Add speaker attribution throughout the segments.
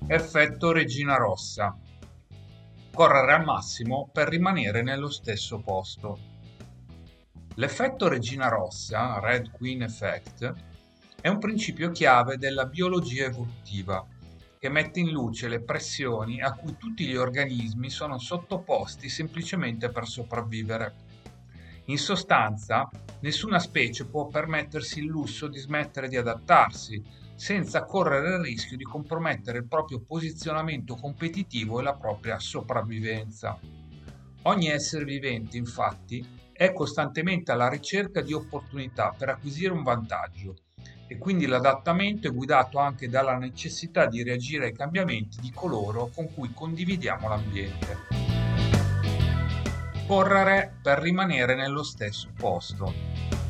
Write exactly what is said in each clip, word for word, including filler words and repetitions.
Speaker 1: Effetto regina rossa. Correre al massimo per rimanere nello stesso posto. L'effetto regina rossa, Red Queen Effect, è un principio chiave della biologia evolutiva che mette in luce le pressioni a cui tutti gli organismi sono sottoposti semplicemente per sopravvivere. In sostanza, nessuna specie può permettersi il lusso di smettere di adattarsi senza correre il rischio di compromettere il proprio posizionamento competitivo e la propria sopravvivenza. Ogni essere vivente, infatti, è costantemente alla ricerca di opportunità per acquisire un vantaggio e quindi l'adattamento è guidato anche dalla necessità di reagire ai cambiamenti di coloro con cui condividiamo l'ambiente. Correre per rimanere nello stesso posto.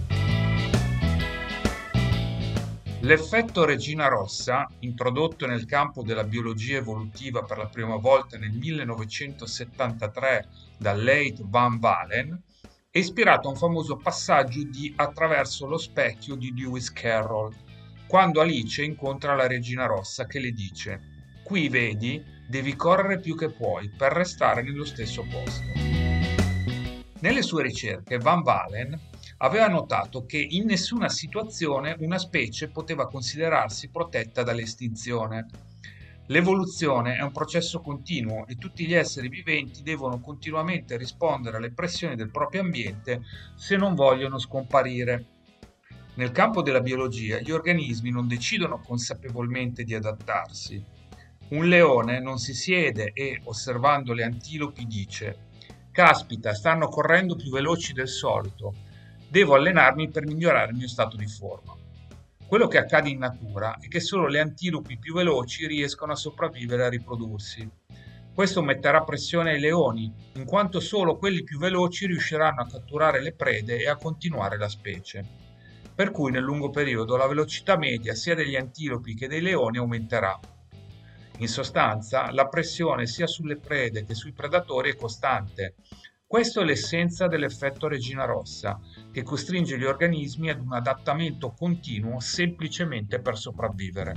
Speaker 1: L'effetto regina rossa, introdotto nel campo della biologia evolutiva per la prima volta nel millenovecentosettantatré da Leith Van Valen, è ispirato a un famoso passaggio di Attraverso lo specchio di Lewis Carroll, quando Alice incontra la regina rossa che le dice: «Qui vedi, devi correre più che puoi per restare nello stesso posto». Nelle sue ricerche Van Valen aveva notato che in nessuna situazione una specie poteva considerarsi protetta dall'estinzione. L'evoluzione è un processo continuo e tutti gli esseri viventi devono continuamente rispondere alle pressioni del proprio ambiente se non vogliono scomparire. Nel campo della biologia gli organismi non decidono consapevolmente di adattarsi. Un leone non si siede e, osservando le antilopi, dice: «Caspita, stanno correndo più veloci del solito. Devo allenarmi per migliorare il mio stato di forma». Quello che accade in natura è che solo le antilopi più veloci riescono a sopravvivere e a riprodursi. Questo metterà pressione ai leoni, in quanto solo quelli più veloci riusciranno a catturare le prede e a continuare la specie. Per cui nel lungo periodo la velocità media sia degli antilopi che dei leoni aumenterà. In sostanza, la pressione sia sulle prede che sui predatori è costante. Questo è l'essenza dell'effetto regina rossa, che costringe gli organismi ad un adattamento continuo semplicemente per sopravvivere.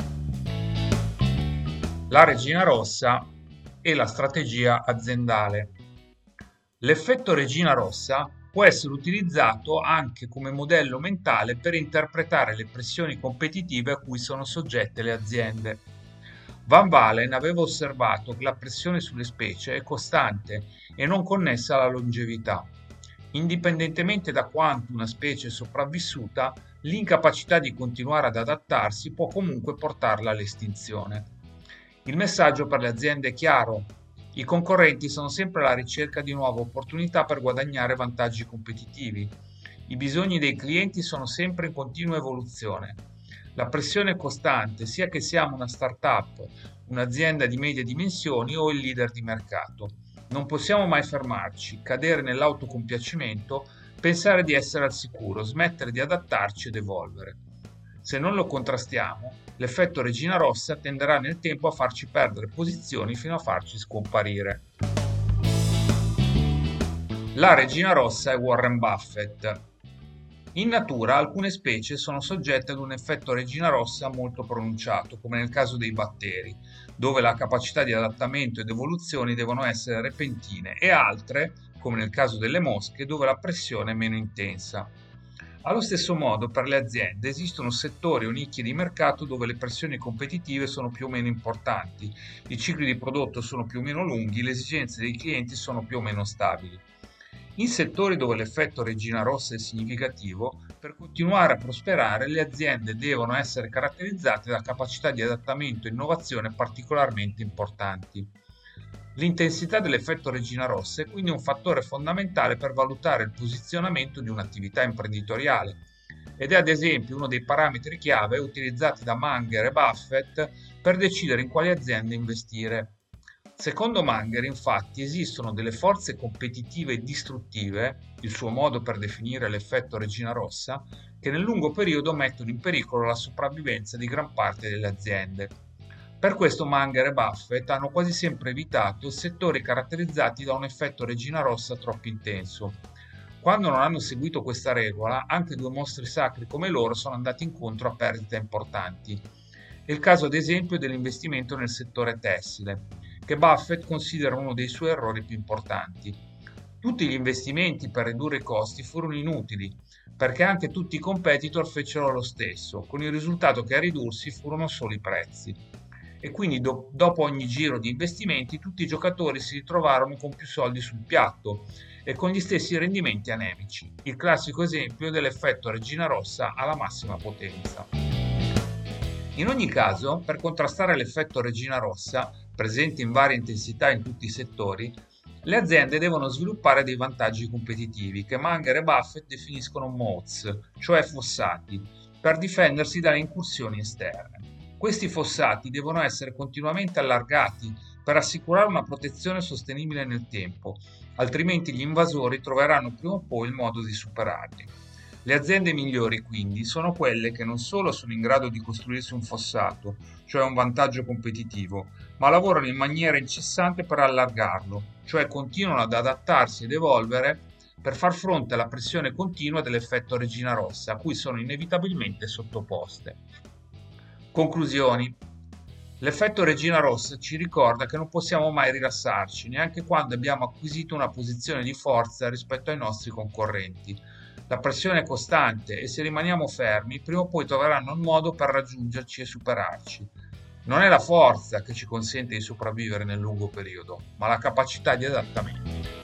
Speaker 1: La regina rossa e la strategia aziendale. L'effetto regina rossa può essere utilizzato anche come modello mentale per interpretare le pressioni competitive a cui sono soggette le aziende. Van Valen aveva osservato che la pressione sulle specie è costante e non connessa alla longevità. Indipendentemente da quanto una specie è sopravvissuta, l'incapacità di continuare ad adattarsi può comunque portarla all'estinzione. Il messaggio per le aziende è chiaro: i concorrenti sono sempre alla ricerca di nuove opportunità per guadagnare vantaggi competitivi. I bisogni dei clienti sono sempre in continua evoluzione. La pressione è costante, sia che siamo una startup, un'azienda di medie dimensioni o il leader di mercato. Non possiamo mai fermarci, cadere nell'autocompiacimento, pensare di essere al sicuro, smettere di adattarci ed evolvere. Se non lo contrastiamo, l'effetto regina rossa tenderà nel tempo a farci perdere posizioni fino a farci scomparire. La regina rossa è Warren Buffett. In natura alcune specie sono soggette ad un effetto regina rossa molto pronunciato, come nel caso dei batteri, dove la capacità di adattamento ed evoluzione devono essere repentine, e altre, come nel caso delle mosche, dove la pressione è meno intensa. Allo stesso modo, per le aziende esistono settori o nicchie di mercato dove le pressioni competitive sono più o meno importanti, i cicli di prodotto sono più o meno lunghi, le esigenze dei clienti sono più o meno stabili. In settori dove l'effetto regina rossa è significativo, per continuare a prosperare le aziende devono essere caratterizzate da capacità di adattamento e innovazione particolarmente importanti. L'intensità dell'effetto regina rossa è quindi un fattore fondamentale per valutare il posizionamento di un'attività imprenditoriale ed è ad esempio uno dei parametri chiave utilizzati da Munger e Buffett per decidere in quali aziende investire. Secondo Munger, infatti, esistono delle forze competitive distruttive, il suo modo per definire l'effetto regina rossa, che nel lungo periodo mettono in pericolo la sopravvivenza di gran parte delle aziende. Per questo Munger e Buffett hanno quasi sempre evitato settori caratterizzati da un effetto regina rossa troppo intenso. Quando non hanno seguito questa regola, anche due mostri sacri come loro sono andati incontro a perdite importanti. È il caso ad esempio dell'investimento nel settore tessile, che Buffett considera uno dei suoi errori più importanti. Tutti gli investimenti per ridurre i costi furono inutili, perché anche tutti i competitor fecero lo stesso, con il risultato che a ridursi furono solo i prezzi. E quindi do- dopo ogni giro di investimenti tutti i giocatori si ritrovarono con più soldi sul piatto e con gli stessi rendimenti anemici, il classico esempio dell'effetto Regina Rossa alla massima potenza. In ogni caso, per contrastare l'effetto Regina Rossa, presente in varia intensità in tutti i settori, le aziende devono sviluppare dei vantaggi competitivi che Munger e Buffett definiscono moats, cioè fossati, per difendersi dalle incursioni esterne. Questi fossati devono essere continuamente allargati per assicurare una protezione sostenibile nel tempo, altrimenti gli invasori troveranno prima o poi il modo di superarli. Le aziende migliori, quindi, sono quelle che non solo sono in grado di costruirsi un fossato, cioè un vantaggio competitivo, ma lavorano in maniera incessante per allargarlo, cioè continuano ad adattarsi ed evolvere per far fronte alla pressione continua dell'effetto Regina Rossa, a cui sono inevitabilmente sottoposte. Conclusioni. L'effetto Regina Rossa ci ricorda che non possiamo mai rilassarci, neanche quando abbiamo acquisito una posizione di forza rispetto ai nostri concorrenti. La pressione è costante e se rimaniamo fermi, prima o poi troveranno un modo per raggiungerci e superarci. Non è la forza che ci consente di sopravvivere nel lungo periodo, ma la capacità di adattamento.